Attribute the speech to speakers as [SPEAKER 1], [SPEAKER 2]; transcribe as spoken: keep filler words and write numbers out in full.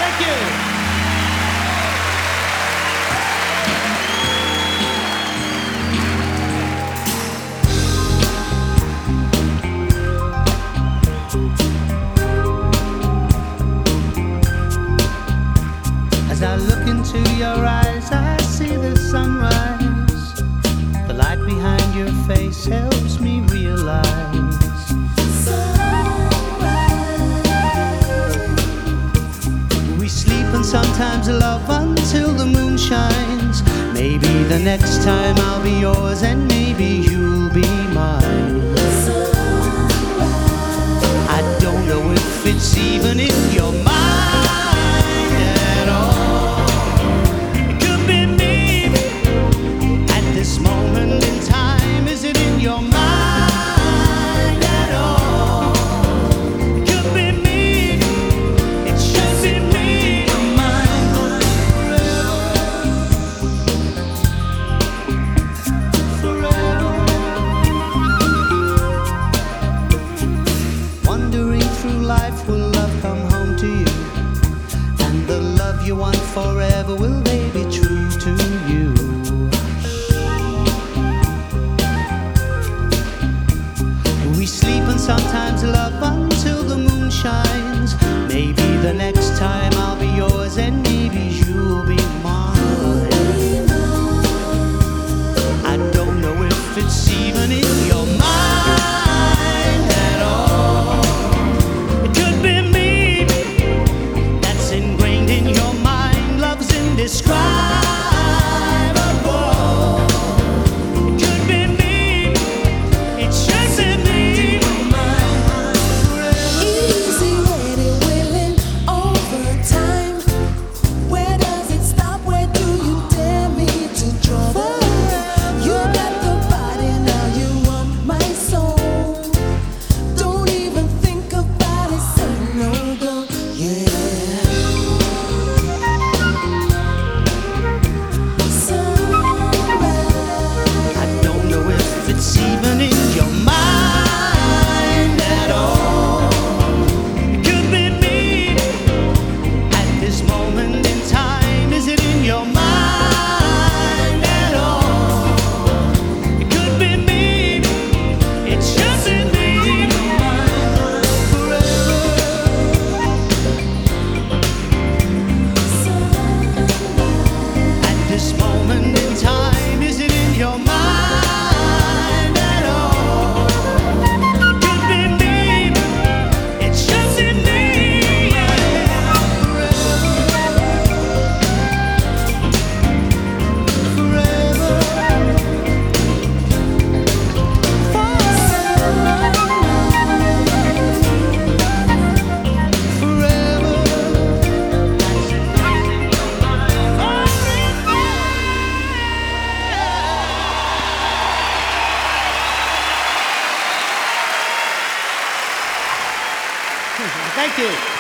[SPEAKER 1] Thank you. As I look into your eyes, I see the sunrise. The light behind your face helps me realize we sleep and sometimes love until the moon shines. Maybe the next time I'll be yours and maybe you'll be mine. I don't know if it's even in your mind. Through life, will love come home to you? And the love you want forever, will they be true to you? We sleep and sometimes love until the moon shines. Maybe the next time I'll be yours and maybe you'll be mine. I don't know if it's even in your mind. Thank you.